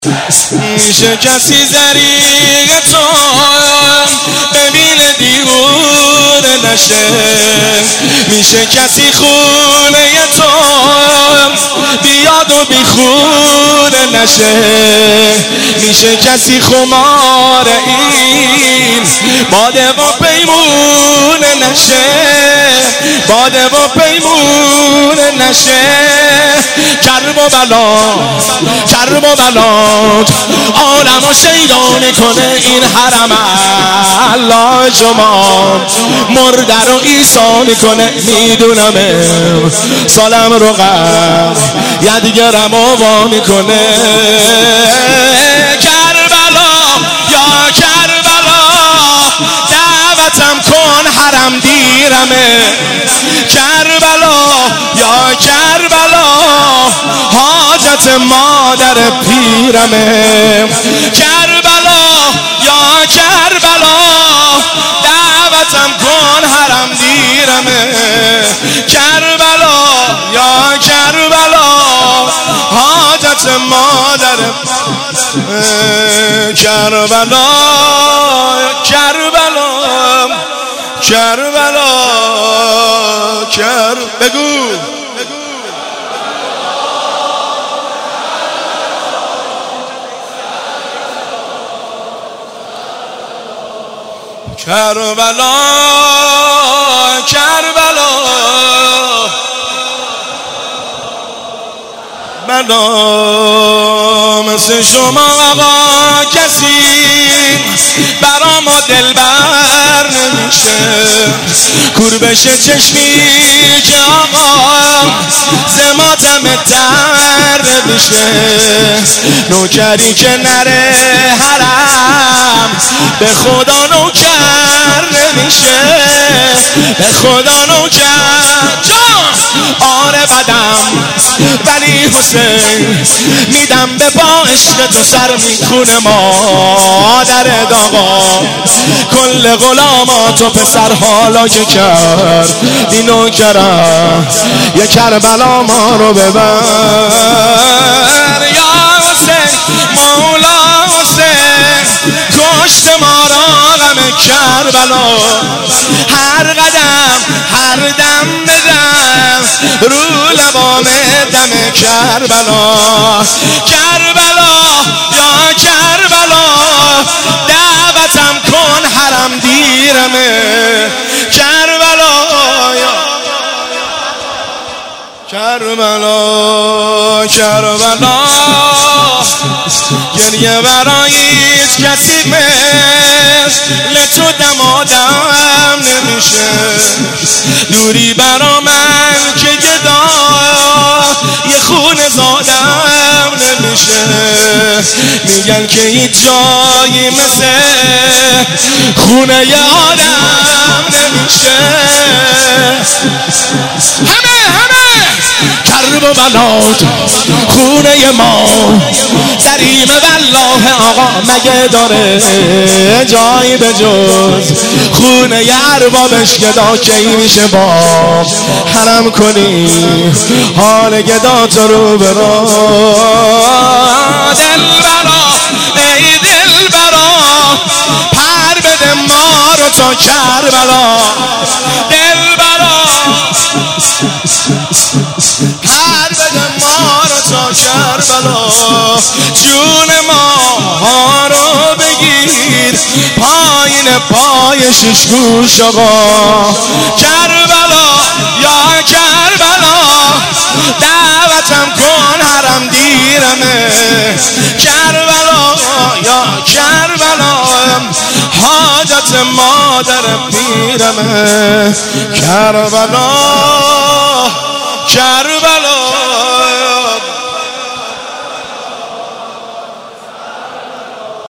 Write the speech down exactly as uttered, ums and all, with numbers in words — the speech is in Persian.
میشه کسی زریق تو ببینه دیوونه نشه؟ میشه کسی خونه تو بیاد و بیخونه نشه؟ میشه کسی خمار این باده و پیمونه نشه؟ باده و پیمونه نشه؟ کرب و بلا کرب و بلا عالم و شیدا میکنه این حرم الله شما مرده رو عیسی میکنه. میدونم سالم رو قد یا دیگرم وا میکنه. کربلا یا کربلا دعوتم کن حرم دیرمه. کربلا یا کربلا حاجت مادر پیرمه. کربلا یا کربلا دعوتم کن حرم دیرمه. کربلا یا کربلا حاجت مادر کربلا کربلا کربلا کر بگو کربلا کربلا بلا مثل شما آقا کسی برا ما دلبر نمیشه. کور بشه چشمی که آقا زماتم تر نمیشه. نوکری که نره حرم به خدا نوکر نمیشه. به خدا نوکر جان آره بدم ولی حسین میدم به با عشق تو سر میخونه مادر داغا. کل غلامات و پسر حالا که کرد این نوکرم یه کربلا ما رو ببر. یا حسین مولا حسین کشت ما را غم کربلا. هر قدم هر دم بدم رو لبام دم کربلا. کربلا یا کربلا دعوتم کن حرم دیرمه. کربلا یا کربلا کربلا گریه برای هیچ کسی مثل تو دمادم نمیشه. دوری برا من که گدا یه خونه زادم نمیشه. میگن که هیچ جایی مثل خونه ی آدم نمیشه. همه همه کرب و بلاد خونه ما زریم والله آقا مگه داره جایی به جز خونه ی اربابش گدا کی میشه با حرم کنی حال گدا تو رو برا. دل برا ای دل برا پر بده ما رو تا کربلا. دل برا پر بده ما رو تا کربلا. جون ما رو بگیر پایین پای شش گوش آقا. کربلا یا کربلا دعوتم کن حرم دیرمه. کربلا یا کربلا حاجت مادر پیرمه. کربلا